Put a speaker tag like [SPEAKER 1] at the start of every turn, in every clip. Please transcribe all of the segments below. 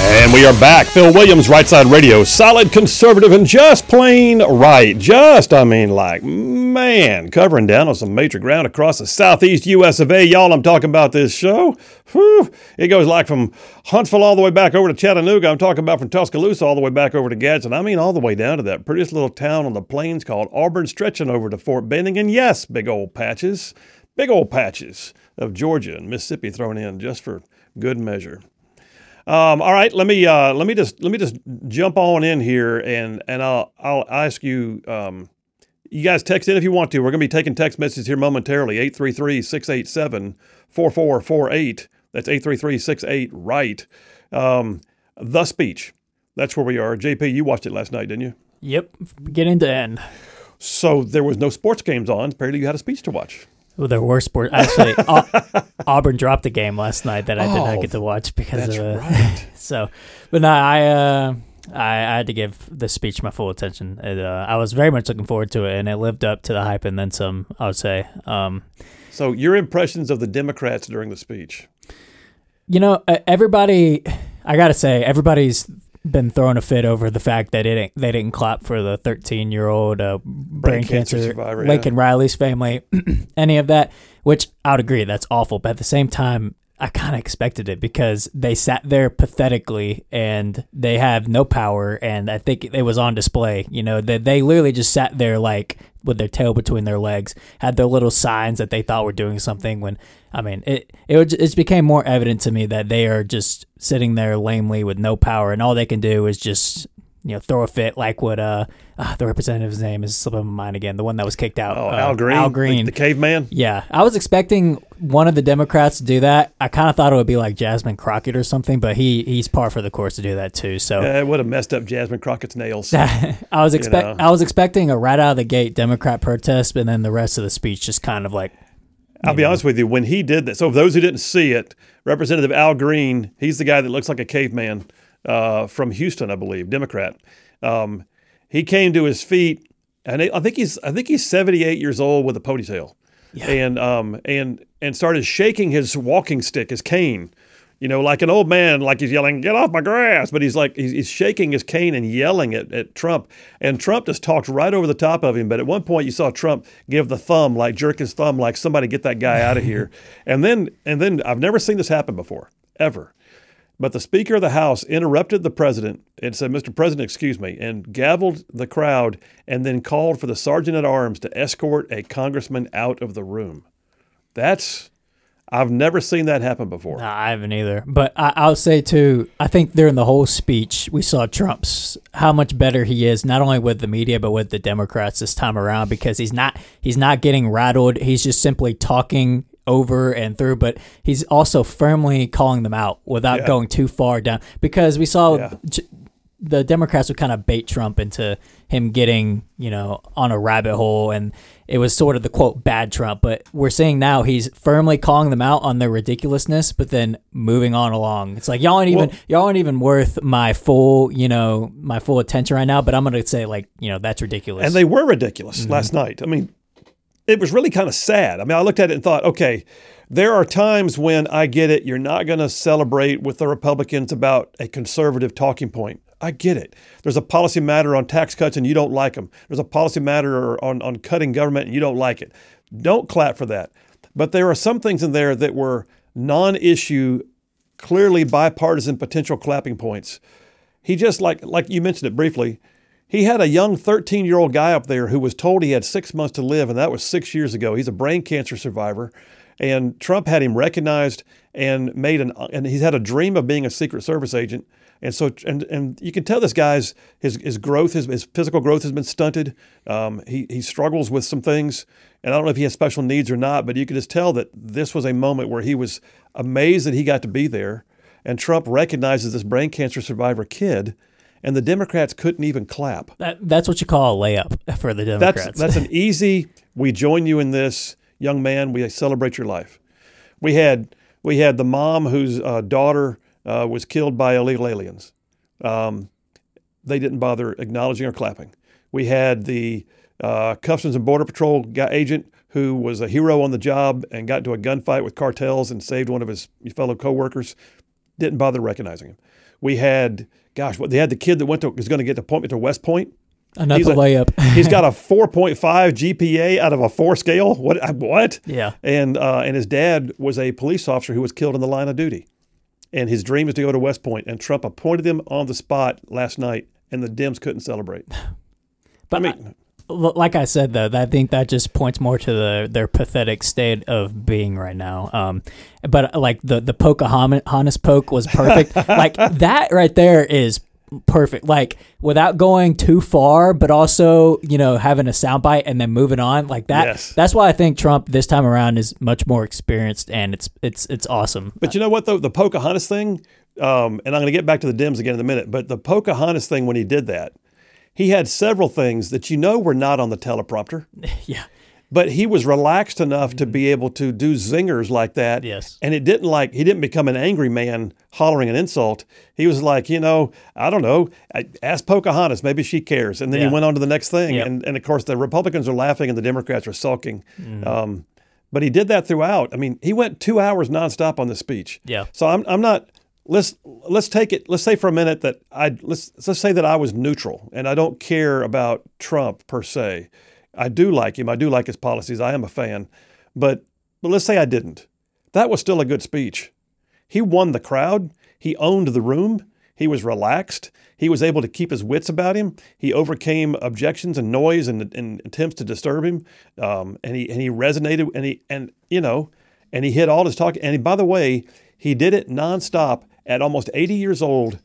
[SPEAKER 1] And we are back. Phil Williams, Right Side Radio. Solid conservative and just plain right. Covering down on some major ground across the southeast U.S. of A. Y'all, I'm talking about this show. Whew. It goes like from Huntsville all the way back over to Chattanooga. I'm talking about from Tuscaloosa all the way back over to Gadsden. I mean all the way down to that prettiest little town on the plains called Auburn, stretching over to Fort Benning. And yes, big old patches of Georgia and Mississippi thrown in just for good measure. All right, let me just jump on in here and I'll ask you. You guys text in if you want to. We're going to be taking text messages here momentarily. 833-687-4448. That's 833-68-RIGHT. The speech. That's where we are. JP, you watched it last night, didn't you?
[SPEAKER 2] Yep, beginning to end.
[SPEAKER 1] So there was no sports games on. Apparently you had a speech to watch.
[SPEAKER 2] Well, there were sports. Actually, Auburn dropped a game last night that I did not get to watch because
[SPEAKER 1] that's
[SPEAKER 2] of
[SPEAKER 1] right.
[SPEAKER 2] So, but no, I had to give the speech my full attention. I was very much looking forward to it, and it lived up to the hype and then some, I would say.
[SPEAKER 1] So your impressions of the Democrats during the speech?
[SPEAKER 2] You know, everybody, I got to say, everybody's been throwing a fit over the fact that they didn't clap for the 13-year-old brain cancer survivor, Lincoln Riley's family, any of that, which I would agree, that's awful. But at the same time, I kind of expected it because they sat there pathetically and they have no power, and I think it was on display. You know, they literally just sat there like with their tail between their legs, had their little signs that they thought were doing something when, I mean, it became more evident to me that they are just sitting there lamely with no power, and all they can do is just, you know, throw a fit like what the representative's name is slipping my mind again, the one that was kicked out.
[SPEAKER 1] Al Green.
[SPEAKER 2] Al Green.
[SPEAKER 1] The caveman?
[SPEAKER 2] Yeah. I was expecting one of the Democrats to do that. I kind of thought it would be like Jasmine Crockett or something, but he's par for the course to do that too. So
[SPEAKER 1] yeah, it would have messed up Jasmine Crockett's nails.
[SPEAKER 2] I was expecting a right out of the gate Democrat protest, and then the rest of the speech just kind of like,
[SPEAKER 1] I'll be honest with you, when he did that, so for those who didn't see it, Representative Al Green, he's the guy that looks like a caveman from Houston, I believe, Democrat. He came to his feet, and I think he's 78 years old with a ponytail, and started shaking his walking stick, his cane, you know, like an old man, like he's yelling, "Get off my grass!" But he's like he's shaking his cane and yelling at Trump, and Trump just talked right over the top of him. But at one point, you saw Trump give the thumb, like jerk his thumb, like somebody get that guy out of here. and then I've never seen this happen before, ever. But the Speaker of the House interrupted the president and said, "Mr. President, excuse me," and gavelled the crowd and then called for the sergeant at arms to escort a congressman out of the room. I've never seen that happen before.
[SPEAKER 2] No, I haven't either. But I'll say, too, I think during the whole speech, we saw Trump's, how much better he is, not only with the media, but with the Democrats this time around, because he's not getting rattled. He's just simply talking over and through, but he's also firmly calling them out without going too far down, because we saw the Democrats would kind of bait Trump into him getting, you know, on a rabbit hole, and it was sort of the quote bad Trump. But we're seeing now he's firmly calling them out on their ridiculousness, but then moving on along. It's like y'all aren't even worth my full attention right now. But I'm gonna say, like, you know, that's ridiculous.
[SPEAKER 1] And they were ridiculous last night. I mean, it was really kind of sad. I mean, I looked at it and thought, okay, there are times when I get it. You're not going to celebrate with the Republicans about a conservative talking point. I get it. There's a policy matter on tax cuts and you don't like them. There's a policy matter on cutting government and you don't like it. Don't clap for that. But there are some things in there that were non-issue, clearly bipartisan potential clapping points. He just, like you mentioned it briefly, he had a young 13-year-old guy up there who was told he had 6 months to live, and that was 6 years ago. He's a brain cancer survivor, and Trump had him recognized and and he's had a dream of being a Secret Service agent. And so, and you can tell this guy's his growth, his physical growth has been stunted. He struggles with some things, and I don't know if he has special needs or not, but you could just tell that this was a moment where he was amazed that he got to be there. And Trump recognizes this brain cancer survivor kid, and the Democrats couldn't even clap.
[SPEAKER 2] That's what you call a layup for the Democrats.
[SPEAKER 1] That's an easy, we join you in this, young man, we celebrate your life. We had the mom whose daughter was killed by illegal aliens. They didn't bother acknowledging or clapping. We had the Customs and Border Patrol agent who was a hero on the job and got into a gunfight with cartels and saved one of his fellow coworkers. Didn't bother recognizing him. We had, they had the kid that was going to get the appointment to West Point.
[SPEAKER 2] Another layup.
[SPEAKER 1] He's got a 4.5 GPA out of a 4 scale. What?
[SPEAKER 2] Yeah.
[SPEAKER 1] And his dad was a police officer who was killed in the line of duty. And his dream is to go to West Point. And Trump appointed him on the spot last night, and the Dems couldn't celebrate.
[SPEAKER 2] But like I said, though, I think that just points more to their pathetic state of being right now. But like the Pocahontas poke was perfect. Like that right there is perfect. Like without going too far, but also having a soundbite and then moving on like that.
[SPEAKER 1] Yes.
[SPEAKER 2] That's why I think Trump this time around is much more experienced, and it's awesome.
[SPEAKER 1] But you know what though, the Pocahontas thing, and I'm going to get back to the Dems again in a minute. But the Pocahontas thing, when he did that, he had several things that were not on the teleprompter.
[SPEAKER 2] Yeah.
[SPEAKER 1] But he was relaxed enough to be able to do zingers like that.
[SPEAKER 2] Yes.
[SPEAKER 1] And he didn't become an angry man hollering an insult. He was like, I don't know, ask Pocahontas, maybe she cares. And then he went on to the next thing.
[SPEAKER 2] Yep.
[SPEAKER 1] And of course, the Republicans are laughing and the Democrats are sulking. But he did that throughout. I mean, he went 2 hours nonstop on this speech.
[SPEAKER 2] Yeah.
[SPEAKER 1] So I'm not. Let's take it. Let's say for a minute that let's say that I was neutral and I don't care about Trump per se. I do like him. I do like his policies. I am a fan. But let's say I didn't. That was still a good speech. He won the crowd. He owned the room. He was relaxed. He was able to keep his wits about him. He overcame objections and noise and attempts to disturb him. And he resonated and he hit all his talk. And by the way, he did it nonstop at almost 80 years old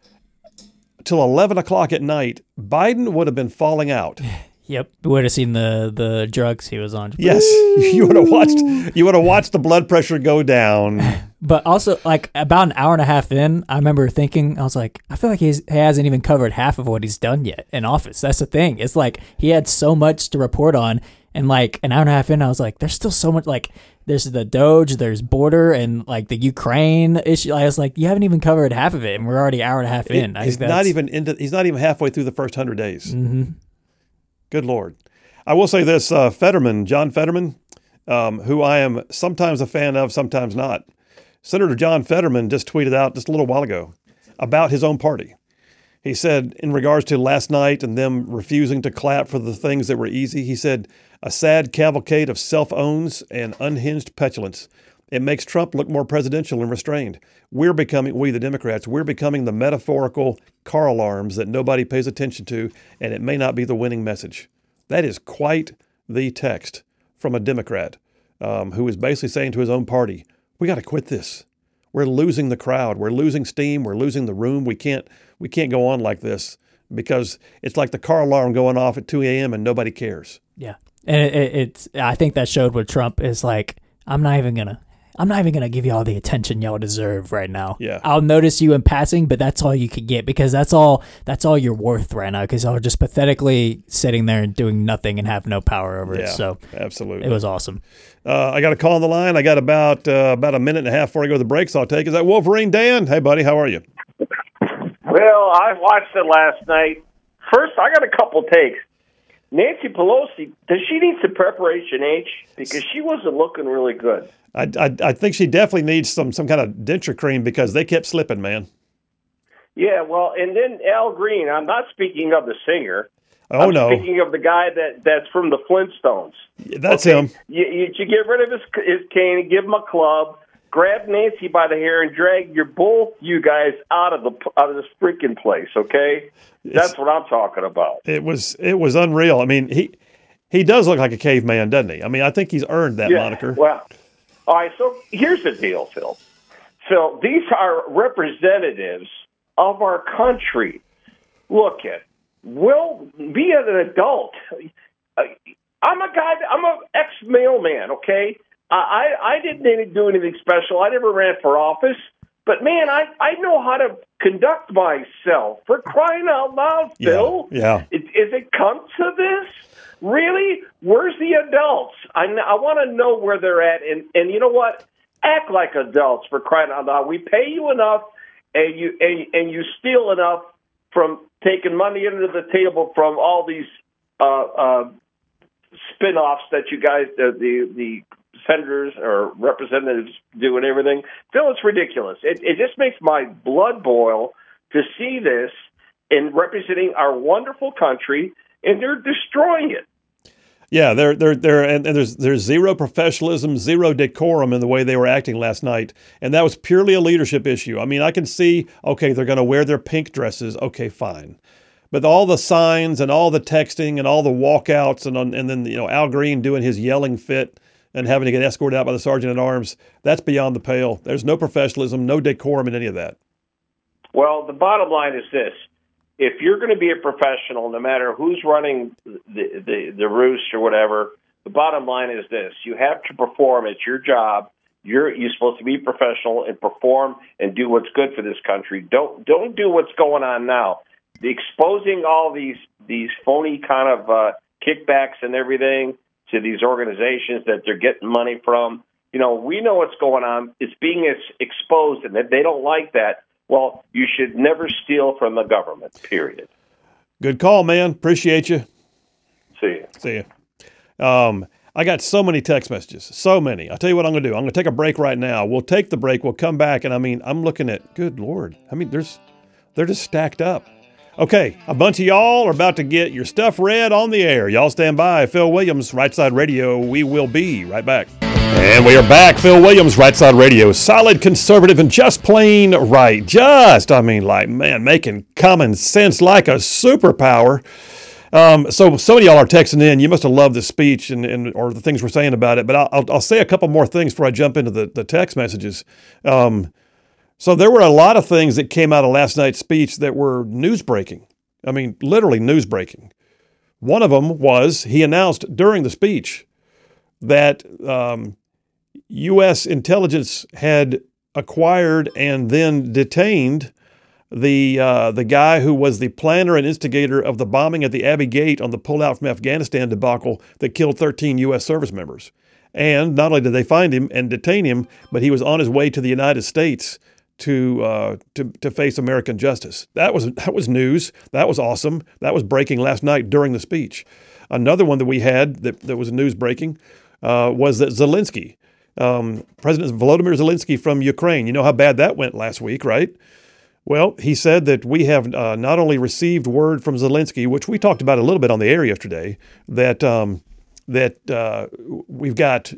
[SPEAKER 1] till 11 o'clock at night. Biden would have been falling out.
[SPEAKER 2] Yep, we would have seen the drugs he was on.
[SPEAKER 1] Yes, you would have watched the blood pressure go down.
[SPEAKER 2] But also, like about an hour and a half in, I remember thinking, I was like, I feel like he hasn't even covered half of what he's done yet in office. That's the thing. It's like he had so much to report on, and like an hour and a half in, I was like, there's still so much. Like there's the Doge, there's border, and like the Ukraine issue. I was like, you haven't even covered half of it, and we're already an hour and a half in.
[SPEAKER 1] He's not even halfway through the first 100 days.
[SPEAKER 2] Mm-hmm.
[SPEAKER 1] Good Lord. I will say this, John Fetterman, who I am sometimes a fan of, sometimes not. Senator John Fetterman just tweeted out just a little while ago about his own party. He said, in regards to last night and them refusing to clap for the things that were easy, he said, a sad cavalcade of self-owns and unhinged petulance. It makes Trump look more presidential and restrained. We, the Democrats, we're becoming the metaphorical car alarms that nobody pays attention to, and it may not be the winning message. That is quite the text from a Democrat who is basically saying to his own party, we got to quit this. We're losing the crowd. We're losing steam. We're losing the room. We can't go on like this because it's like the car alarm going off at 2 a.m. and nobody cares.
[SPEAKER 2] Yeah. And I think that showed what Trump is like, I'm not even gonna give you all the attention y'all deserve right now.
[SPEAKER 1] Yeah.
[SPEAKER 2] I'll notice you in passing, but that's all you could get because that's all you're worth right now because y'all are just pathetically sitting there and doing nothing and have no power over it. So
[SPEAKER 1] absolutely.
[SPEAKER 2] It was awesome.
[SPEAKER 1] I got a call on the line. I got about a minute and a half before I go to the break, so I'll take. Is that Wolverine Dan? Hey, buddy, how are you?
[SPEAKER 3] Well, I watched it last night. First, I got a couple takes. Nancy Pelosi, does she need some preparation, H? Because she wasn't looking really good.
[SPEAKER 1] I think she definitely needs some kind of denture cream because they kept slipping, man.
[SPEAKER 3] Yeah, well, and then Al Green. I'm not speaking of the singer.
[SPEAKER 1] Oh, no.
[SPEAKER 3] I'm speaking of the guy that's from the Flintstones.
[SPEAKER 1] That's him.
[SPEAKER 3] You get rid of his cane and give him a club. Grab Nancy by the hair and drag you guys out of this freaking place. Okay, that's what I'm talking about.
[SPEAKER 1] It was unreal. I mean, he does look like a caveman, doesn't he? I mean, I think he's earned that moniker.
[SPEAKER 3] Well, all right. So here's the deal, Phil. Phil, these are representatives of our country. Look be an adult. I'm an ex-mailman. Okay. I didn't do anything special. I never ran for office. But, man, I know how to conduct myself. For crying out loud, Phil.
[SPEAKER 1] Yeah.
[SPEAKER 3] Is it come to this? Really? Where's the adults? I want to know where they're at. And you know what? Act like adults, for crying out loud. We pay you enough, and you steal enough from taking money under the table from all these spin-offs that you guys, the senators or representatives do and everything. Phil, it's ridiculous. It just makes my blood boil to see this in representing our wonderful country, and they're destroying it.
[SPEAKER 1] Yeah, and there's zero professionalism, zero decorum in the way they were acting last night, and that was purely a leadership issue. I mean, I can see, okay, they're going to wear their pink dresses, okay, fine, but all the signs and all the texting and all the walkouts and then Al Green doing his yelling fit and having to get escorted out by the sergeant at arms, that's beyond the pale. There's no professionalism, no decorum in any of that.
[SPEAKER 3] Well, the bottom line is this. If you're going to be a professional, no matter who's running the roost or whatever, the bottom line is this. You have to perform at your job. You're supposed to be professional and perform and do what's good for this country. Don't do what's going on now. Exposing all these phony kind of kickbacks and everything to these organizations that they're getting money from. We know what's going on. It's being exposed, and they don't like that. Well, you should never steal from the government, period.
[SPEAKER 1] Good call, man. Appreciate you.
[SPEAKER 3] See
[SPEAKER 1] you. I got so many text messages, so many. I'll tell you what I'm going to do. I'm going to take a break right now. We'll take the break. We'll come back, and I'm looking at, good Lord. They're just stacked up. Okay, a bunch of y'all are about to get your stuff read on the air. Y'all stand by. Phil Williams, Right Side Radio. We will be right back. And we are back. Phil Williams, Right Side Radio. Solid, conservative, and just plain right. Making common sense like a superpower. So many of y'all are texting in. You must have loved the speech or the things we're saying about it. But I'll say a couple more things before I jump into the text messages. So there were a lot of things that came out of last night's speech that were news breaking. I mean, literally news breaking. One of them was he announced during the speech that U.S. intelligence had acquired and then detained the guy who was the planner and instigator of the bombing at the Abbey Gate on the pullout from Afghanistan debacle that killed 13 U.S. service members. And not only did they find him and detain him, but he was on his way to the United States to face American justice. That was news. That was awesome. That was breaking last night during the speech. Another one that we had that was news breaking was that Zelensky, President Volodymyr Zelensky from Ukraine, you know how bad that went last week, right? Well, he said that we have not only received word from Zelensky, which we talked about a little bit on the air yesterday, that we've got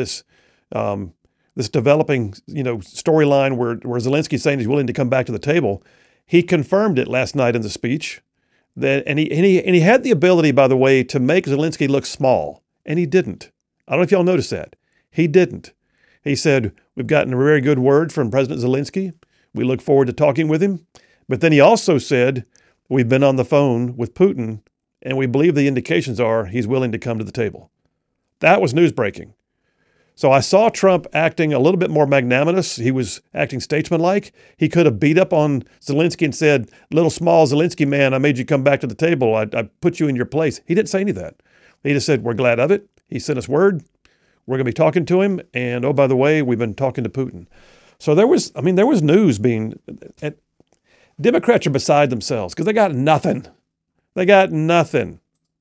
[SPEAKER 1] this developing storyline where Zelensky's saying he's willing to come back to the table. He confirmed it last night in the speech and he had the ability, by the way, to make Zelensky look small, and he didn't. I don't know if y'all noticed that. He didn't. He said, we've gotten a very good word from President Zelensky. We look forward to talking with him. But then he also said, we've been on the phone with Putin, and we believe the indications are he's willing to come to the table. That was news breaking. So I saw Trump acting a little bit more magnanimous. He was acting statesmanlike. He could have beat up on Zelensky and said, little small Zelensky man, I made you come back to the table. I put you in your place. He didn't say any of that. He just said, we're glad of it. He sent us word. We're going to be talking to him. And, oh, by the way, we've been talking to Putin. So there was news being – Democrats are beside themselves because they got nothing. They got nothing.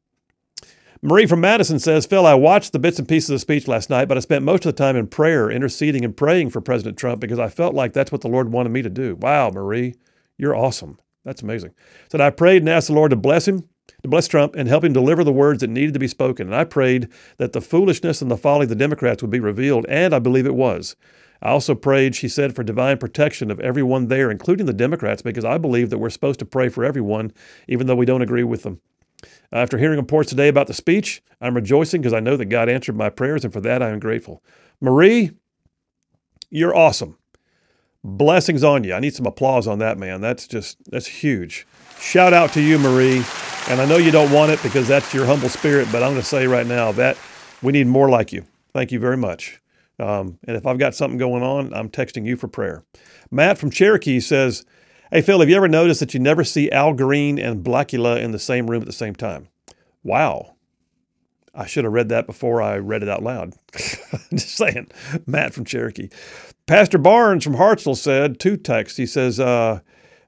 [SPEAKER 1] Marie from Madison says, Phil, I watched the bits and pieces of the speech last night, but I spent most of the time in prayer, interceding and praying for President Trump because I felt like that's what the Lord wanted me to do. Wow, Marie, you're awesome. That's amazing. Said I prayed and asked the Lord to bless him, to bless Trump, and help him deliver the words that needed to be spoken. And I prayed that the foolishness and the folly of the Democrats would be revealed, and I believe it was. I also prayed, she said, for divine protection of everyone there, including the Democrats, because I believe that we're supposed to pray for everyone, even though we don't agree with them. After hearing reports today about the speech, I'm rejoicing because I know that God answered my prayers, and for that I am grateful. Marie, you're awesome. Blessings on you. I need some applause on that, man. That's huge. Shout out to you, Marie. And I know you don't want it because that's your humble spirit, but I'm going to say right now that we need more like you. Thank you very much. And if I've got something going on, I'm texting you for prayer. Matt from Cherokee says, hey, Phil, have you ever noticed that you never see Al Green and Blackula in the same room at the same time? Wow. I should have read that before I read it out loud. Just saying. Matt from Cherokee. Pastor Barnes from Hartsville said, 2 texts. He says, hey,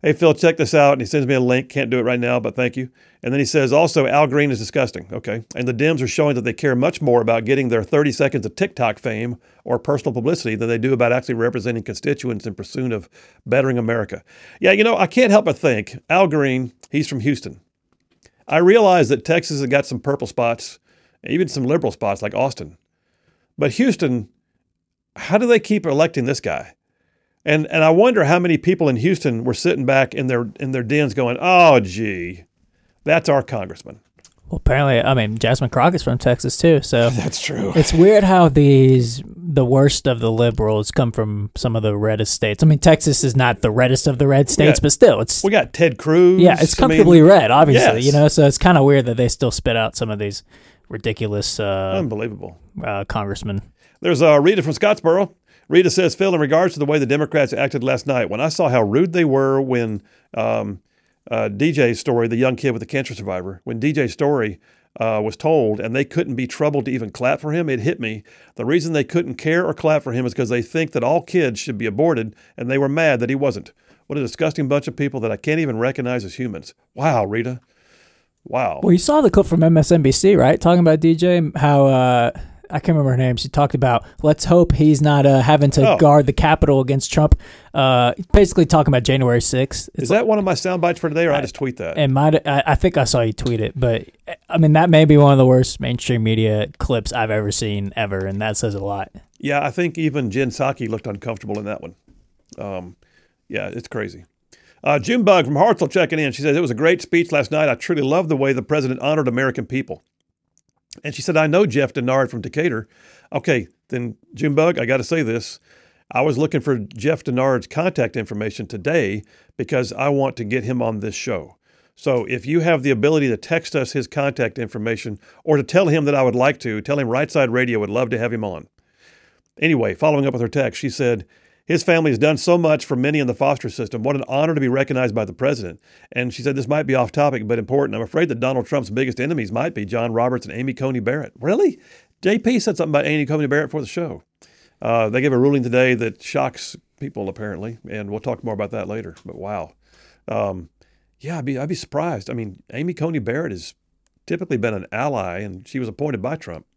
[SPEAKER 1] Hey, Phil, check this out. And he sends me a link. Can't do it right now, but thank you. And then he says, also, Al Green is disgusting. Okay. And the Dems are showing that they care much more about getting their 30 seconds of TikTok fame or personal publicity than they do about actually representing constituents in pursuit of bettering America. Yeah, I can't help but think, Al Green, he's from Houston. I realize that Texas has got some purple spots, even some liberal spots like Austin. But Houston, how do they keep electing this guy? And I wonder how many people in Houston were sitting back in their dens going, oh, gee, that's our congressman.
[SPEAKER 2] Well, apparently, Jasmine Crockett's from Texas, too. So
[SPEAKER 1] that's true.
[SPEAKER 2] It's weird how the worst of the liberals come from some of the reddest states. Texas is not the reddest of the red states, but still.
[SPEAKER 1] We got Ted Cruz.
[SPEAKER 2] Yeah, it's comfortably red, obviously.
[SPEAKER 1] Yes.
[SPEAKER 2] So it's kind of weird that they still spit out some of these ridiculous
[SPEAKER 1] unbelievable congressmen. There's Rita from Scottsboro. Rita says, Phil, in regards to the way the Democrats acted last night, when I saw how rude they were when DJ Story, the young kid with the cancer survivor, when DJ Story was told and they couldn't be troubled to even clap for him, it hit me. The reason they couldn't care or clap for him is because they think that all kids should be aborted, and they were mad that he wasn't. What a disgusting bunch of people that I can't even recognize as humans. Wow, Rita. Wow.
[SPEAKER 2] Well, you saw the clip from MSNBC, right? Talking about DJ, how I can't remember her name. She talked about, let's hope he's not having to guard the Capitol against Trump. Basically talking about January 6th.
[SPEAKER 1] Is that one of my sound bites for today, or I just tweet that?
[SPEAKER 2] I think I saw you tweet it, but that may be one of the worst mainstream media clips I've ever seen ever, and that says a lot.
[SPEAKER 1] Yeah, I think even Jen Psaki looked uncomfortable in that one. Yeah, it's crazy. Junebug from Hartselle checking in. She says, it was a great speech last night. I truly love the way the president honored American people. And she said, I know Jeff Denard from Decatur. Okay, then Junebug, I got to say this. I was looking for Jeff Denard's contact information today because I want to get him on this show. So if you have the ability to text us his contact information or to tell him that I would like to, tell him Right Side Radio would love to have him on. Anyway, following up with her text, she said, his family has done so much for many in the foster system. What an honor to be recognized by the president. And she said this might be off topic, but important. I'm afraid that Donald Trump's biggest enemies might be John Roberts and Amy Coney Barrett. Really? JP said something about Amy Coney Barrett for the show. They gave a ruling today that shocks people, apparently, and we'll talk more about that later. But wow. Yeah, I'd be surprised. Amy Coney Barrett has typically been an ally, and she was appointed by Trump.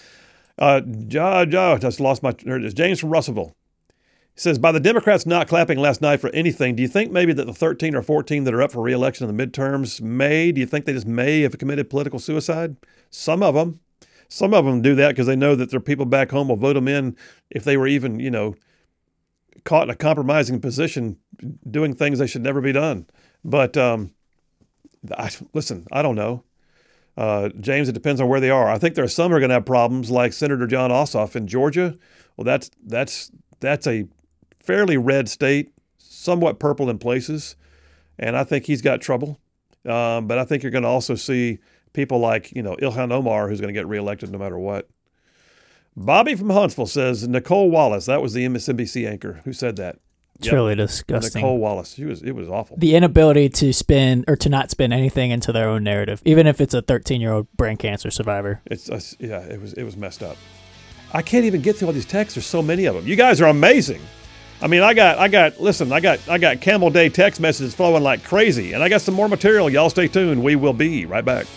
[SPEAKER 1] Just lost my... It's James from Russellville. He says, by the Democrats not clapping last night for anything, do you think maybe that the 13 or 14 that are up for re-election in the midterms do you think they just may have committed political suicide? Some of them do that because they know that their people back home will vote them in if they were even, caught in a compromising position doing things they should never be done. But listen, I don't know. James, it depends on where they are. I think there are some who are going to have problems like Senator Jon Ossoff in Georgia. Well, that's a fairly red state, somewhat purple in places, and I think he's got trouble. But I think you're going to also see people like, Ilhan Omar, who's going to get reelected no matter what. Bobby from Huntsville says, Nicole Wallace, that was the MSNBC anchor who said that.
[SPEAKER 2] It's really disgusting.
[SPEAKER 1] Nicole Wallace, it was awful.
[SPEAKER 2] The inability to spin or to not spin anything into their own narrative, even if it's a 13-year-old brain cancer survivor.
[SPEAKER 1] It was messed up. I can't even get through all these texts. There's so many of them. You guys are amazing. I got Camel Day text messages flowing like crazy, and I got some more material. Y'all stay tuned. We will be right back.